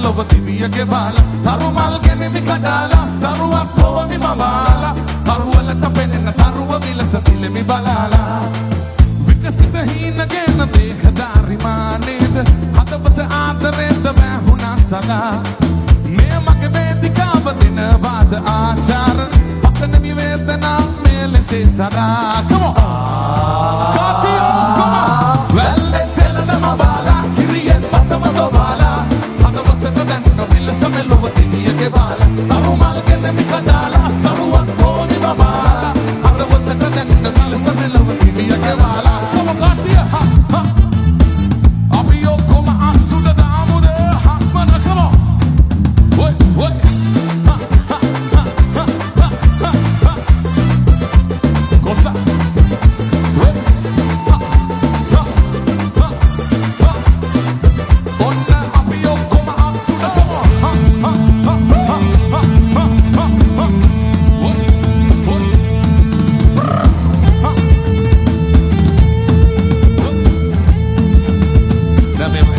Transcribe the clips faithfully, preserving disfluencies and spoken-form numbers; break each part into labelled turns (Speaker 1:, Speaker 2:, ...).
Speaker 1: ලොව දිවියගේ බාල තරුමල් ගෙනෙමි කඩාලා සරුවක් පොවමි මවාලා තරුවලට පෙනෙන තරුව විලස පිළෙමි බලාලා විකසිත හීනගෙන දේහධාරි මානේද හදවත ආදරෙන්ද වැහුණා සදා මේ මගේ වේදිකාව දෙන වාද ආචාර පතන නිවේදනා මේ ලෙසේ සදා come on කාතියෝ come on වැල්ලේ තෙලනම බාලා කිරියෙන් පතම දොබාලා හදවතට දැන්න විලස මෙලොව දිවියගේ බාලා තරුමල් ගෙනෙමි කඩාලා සරුවක් පොවමි මවාලා හදවතට දැන්න විලස මෙලොව දිවියගේ බාලා come on කාතිය ha ha අපි ඔක්කොම Athula දාමුද හක්මන come on What? What? Ha, ha, ha, ha, ha, ha, ha. Costa. What? Ha, ha, ha, ha. Onna apiyo koma atuda koma. Ha, ha, ha, ha, ha, ha, ha, ha. What? What? Ha. What? Na me.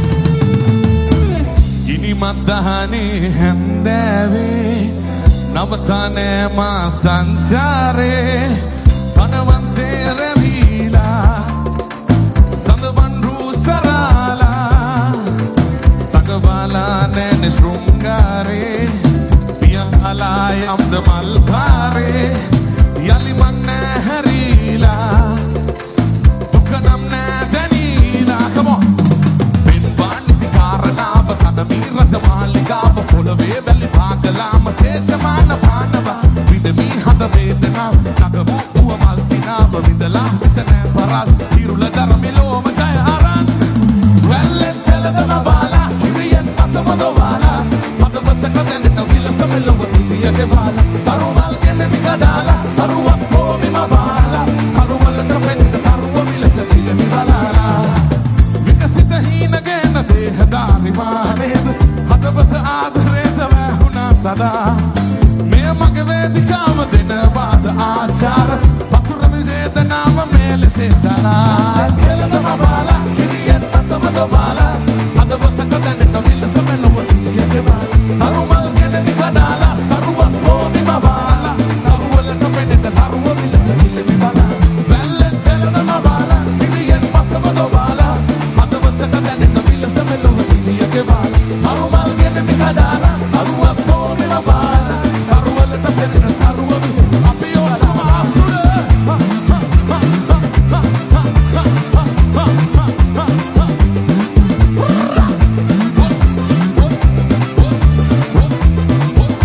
Speaker 1: Gini madahani හැන්දෑවේ නවතනේ මා සංසාරේ පනවන් සේරවිලා සඳවන් රුසරාලා සගවාලා නැන ශෘංගාරේ පියංගලා යම්ද මල්කාරේ යලි මන් නැහැරීලා දුකනම් නැදනීලා come on පින්වානිසි කාරණාව කනමි රජමාලිකාව පොළවේ වැලි පාගලාම තේජමාන පානව විදමි හද වේදනාව නගමු උවමල් සිනාව විදලා විසනෑ පරල් හිරුල දරමිලෝම ජය අරන් වැල්ලෙන් තෙලදම බාලා හිරියෙන් පතම දොවාලා හදවතට දැනෙන විලස මෙලොව දිවියගේ බාලා තරුමල් ගෙනෙමි කඩාලා සරුවක් පොවමි මවාලා කරුවලට පෙනෙන තරුව විලස පිළෙමි බලාලා විකසිත හීනගෙන දේහධාරි මානේද හදවත ආදරේද වැහුණා සදා මේ මගේ වේදිකාව දෙන වාද ආචාර පතුර විවේදනාව මේ ලෙසේ සරා කෙලදම බාලා කිරියෙන් පතම දොබාලා හදවතට දැනෙන විලස මෙලොව දිවියගේ බාලා තරුමල් ගෙනෙමි කඩාලා සරුවක් පොවමි මවාලා තරුවලට පෙනෙන තරුව විලස පිළෙමි බලාලා වැල්ලෙන් තෙලදම බාලා කිරියෙන් පතම දොබාලා හදවතට දැනෙන විලස මෙලොව දිවියගේ බාලා තරුමල් ගෙනෙමි කඩාලා සරුවක් පොවමි මවාලා තරුවලට පෙනෙන තරුව අපි ඔක්කොම Athula ha ha ha ha ha ha ha ha ha ha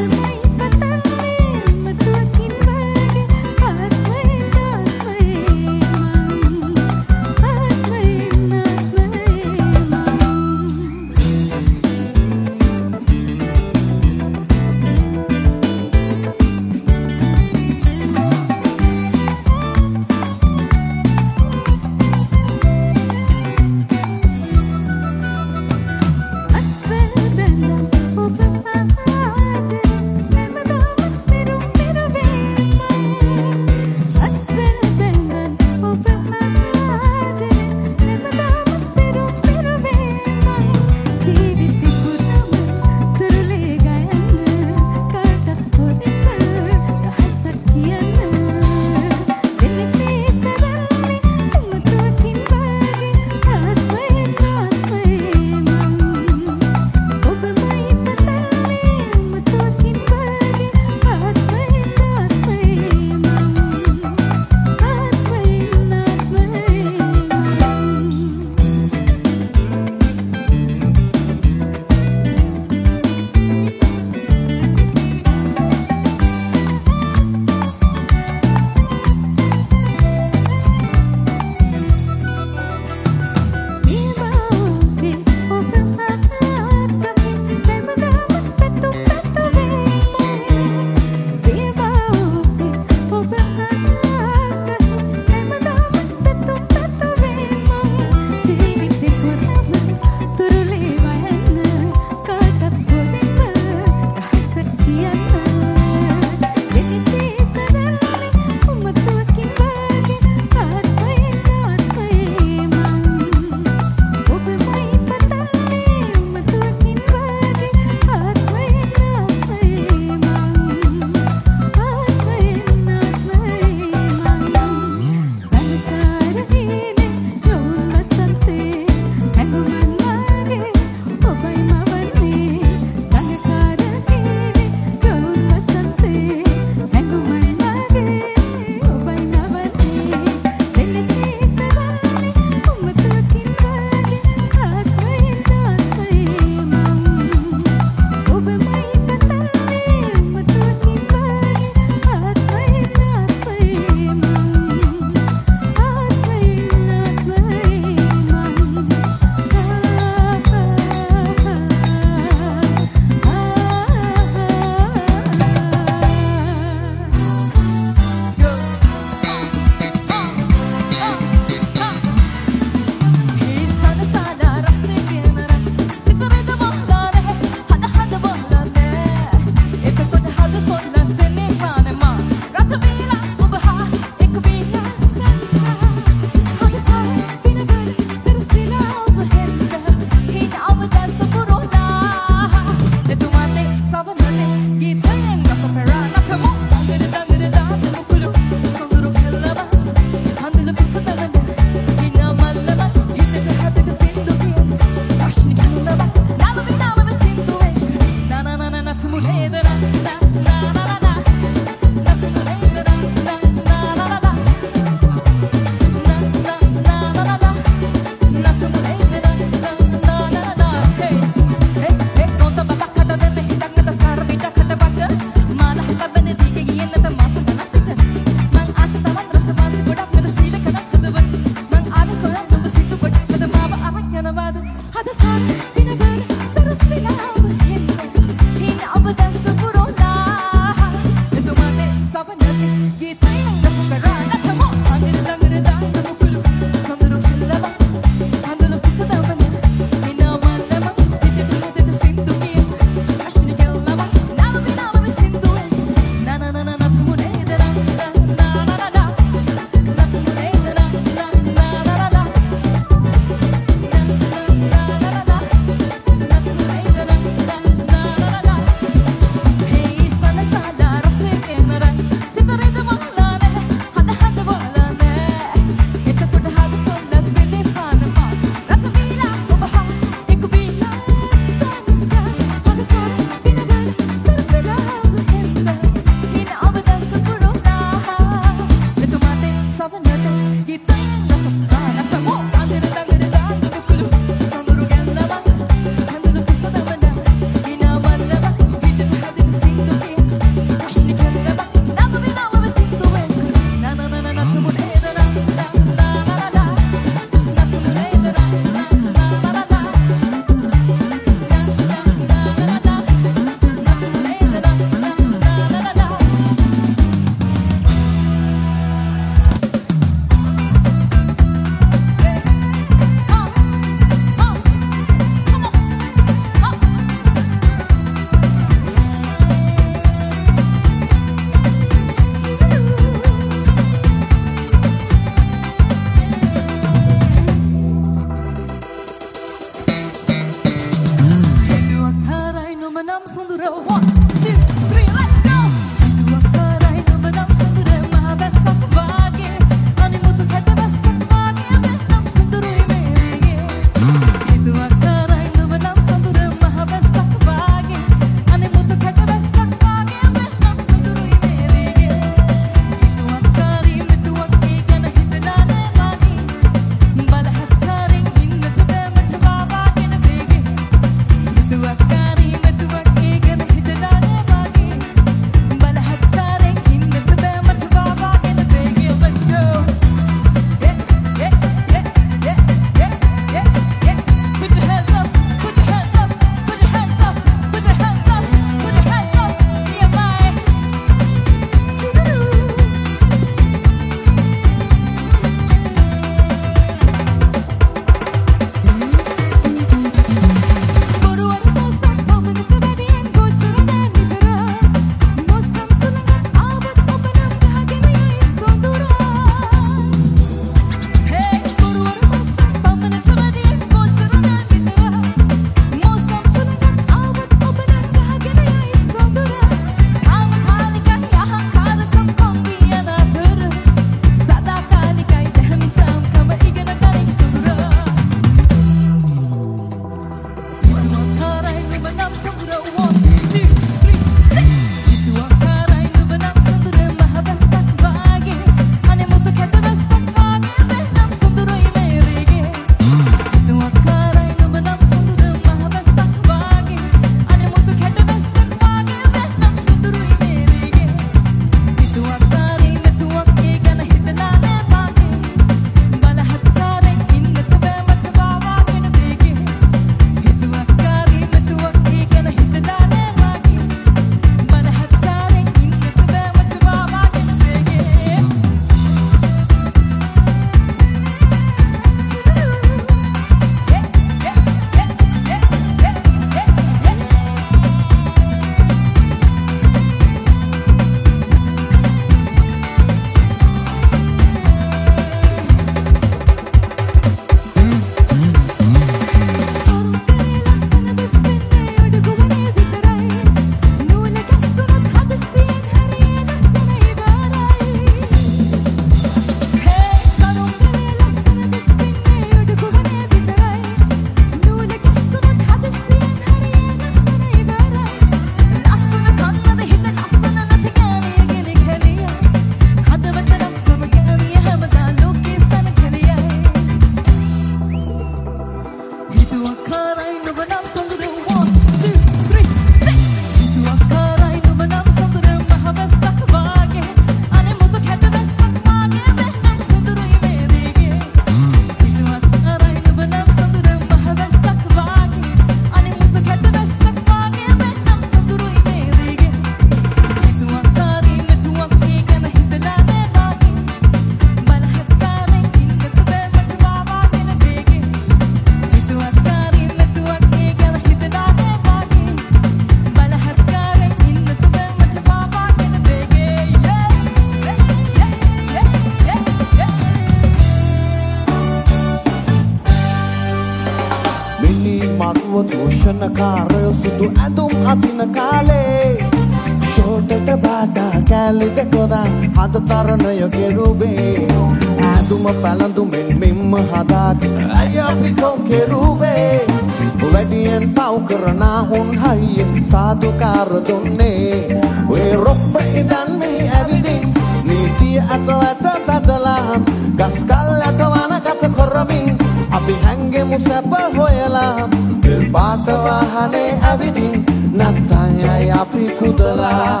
Speaker 2: මරුව දූෂණකාර සුදු ඇඳුම් අදින කාලේ ෂෝටට බාටා කැලි දෙකොදා හද තරණය කෙරුවේ ඇඳුම පැළඳුමෙන් මෙම්ම හදාගෙන ඇය අපි කෝ කෙරුවේ වැඩියෙන් පව් කරනා උන් හයියෙන් සාදුකාර දුන්නේ ඔය රොප්ප ඉදන් මේ ඇවිදින් නීතිය ඇත ඇත බදලා ගස් කල් ඇත වන ගත කරමින් අපි හැංගෙමු සැප හොයලා තෙල් පාට වාහනේ ඇවිදින් නැත්තන් යයි අපි කුදලා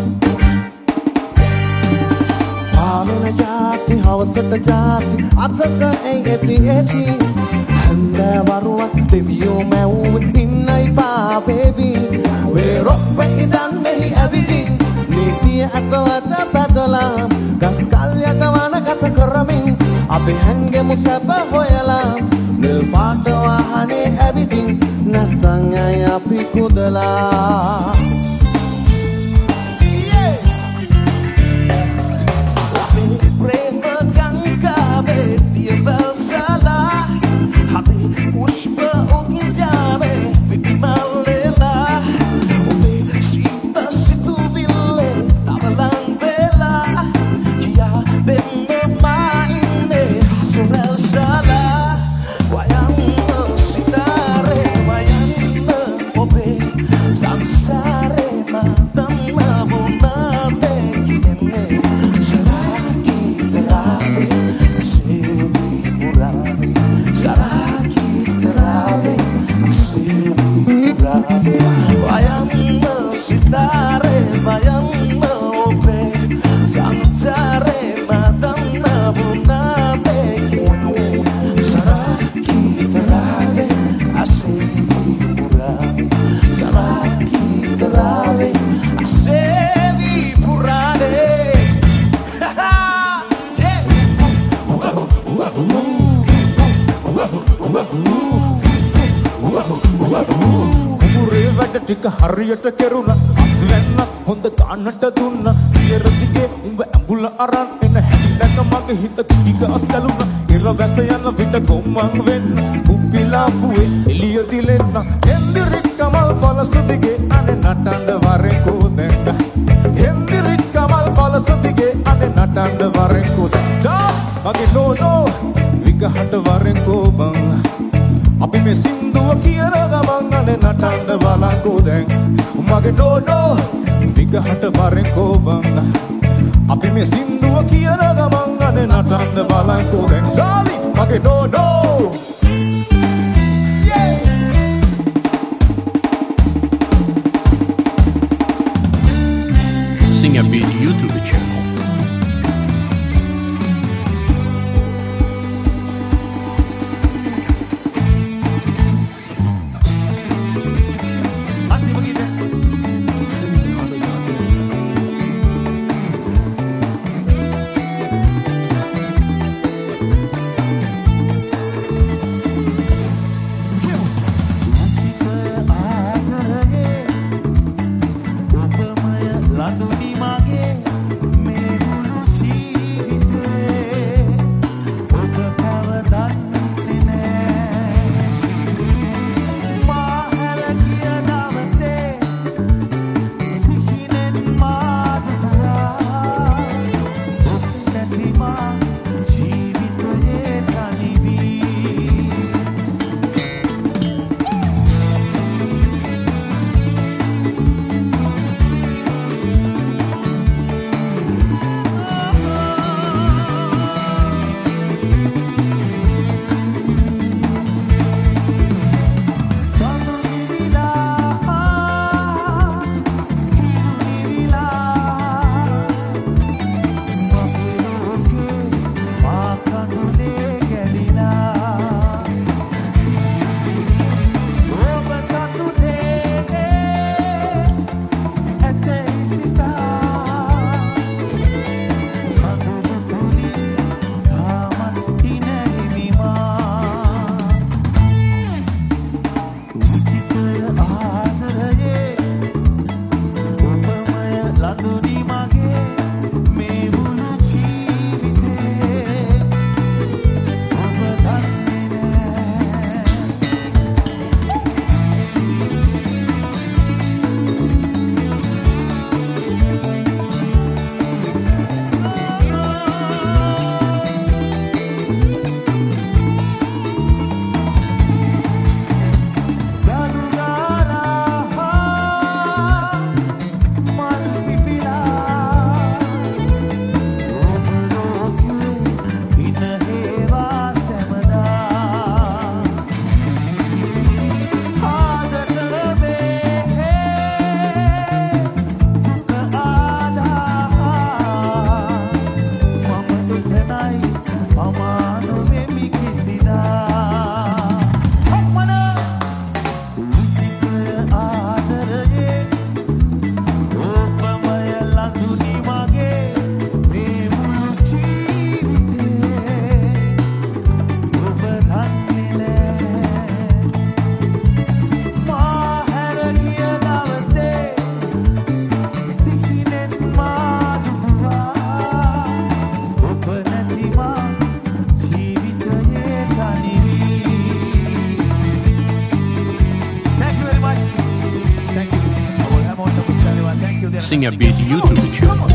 Speaker 2: පාලන ජාති හවසට ජාති අතක ඇයි ඇති ඇති හැන්දෑවරුවක් දෙවියෝ මැව්ව ඉන්නයි පාපේවි වේ රොප්ප ඉදන් මෙහි ඇවිදින් නීතිය ඇත ඇත බදලා ගස් කල් යට වන ගත කරමින් අපි හැංගෙමු සැප හොයලා නිල් පාට වාහනේ ඇවිදින් නැත්තන් අය අපි කුදලා ප්‍රේම ගංගාවේ දියවැල් සලා හදේ පුෂ්ප උද්‍යානයේ විමල්ලලා ඔබේ සීත සිතුවිල්ලේ තවලන් වෙලා කියා දෙන්න මායින්නේ හසුරල් සලා වයන් සිතාරේ වයන් ඔබේ සංසාරේ මතන්න වුණානේ කියන්නේ සරාකි තරාවේ සේවි පුරාවේ සරාකි තරාවේ සේවි පුරාවේ වයන් සිතාරේ වයන් ඔබේ සංසාරේ මතන්න වුණානේ කියන්නේ සරාකි තරාවේ සේවි පුරාවේ සරාකි තරාවේ සේවි පුරාවේ
Speaker 1: කුඹුරේ වැඩ ටික හරියට කෙරුණා අස්වැන්න හොඳ ගන්නට දුන්නා ඉරදිගේ උඹ ඇඹුල අරන් එන හැටක මගේ හිත ටික අසලුණා ඉර වැස යන විට ගොම්මන් වෙන්න උප්පිලාපුවේ එළිය දිලෙන්න හෙන්දිරික් කමල් පලස දිගේ අනේ නටන්න වරෙන් කෝදෙන්න හෙන්දිරික් කමල් පලස දිගේ අනේ නටන්න වරෙන් කෝදෙන්න මගේ නෝනෝ විගහට වරෙන් කෝබන් අපි මේ සින්දුව කියන ගමන් අනේ නටන්න බලංකෝ දැන් මගේ නෝනෝ විගහට වරෙන් කෝබන් අපි මේ සින්දුව කියන ගමන් අනේ නටන්න බලංකෝ දැන් සාලි මගේ නෝනෝ
Speaker 3: Sing and Beat YouTube channel. Sing a Beat YouTube channel.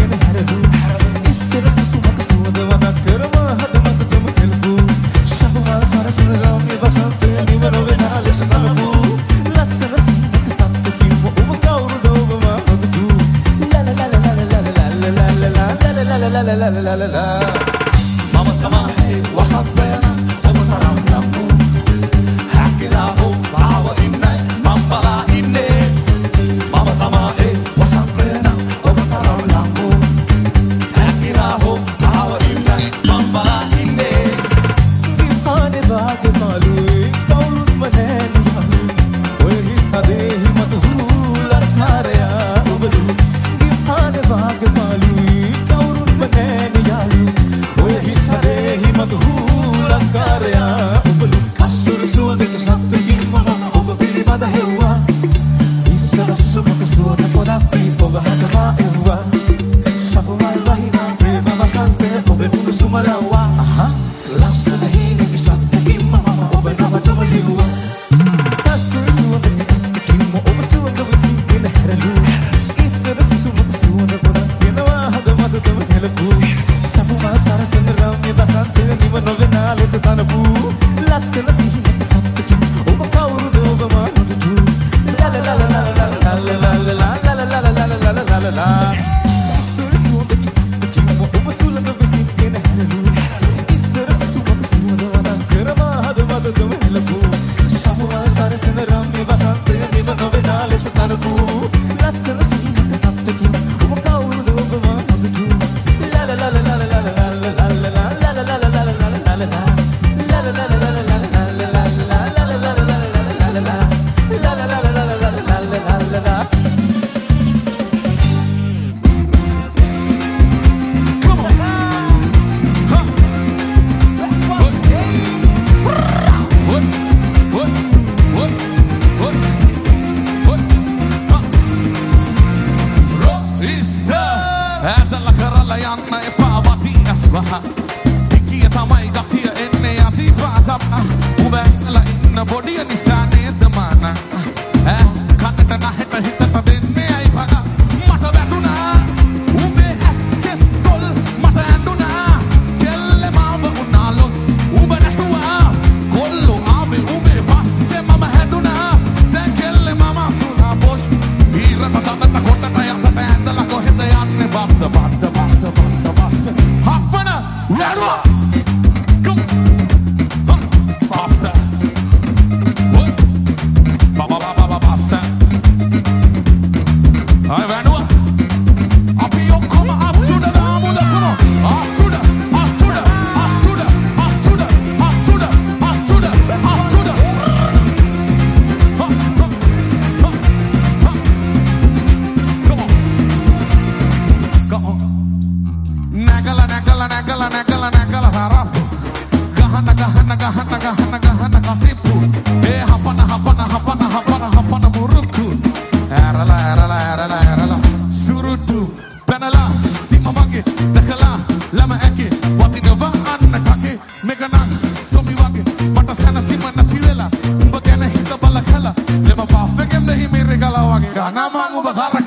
Speaker 4: Some
Speaker 1: ගහන ගහන ගහන ගහන ගහන කසිප්පු ඒ හපන හපන හපන හපන හපන මුරුක්කු ඇරලා ඇරලා ඇරලා ඇරලා සුරුට්ටු පැනලා සීම මගේ දැකලා ළම ඇකේ වදිනවා අන්න කකේ මේක නම් සොමි වගේ මට සනසීම නැති වෙලා උඹ ගැන හිත බල කළා ලෙම පාෆ් එකෙන් දෙහි මිරේ ගලා වගේ ගානා මං උඹ දර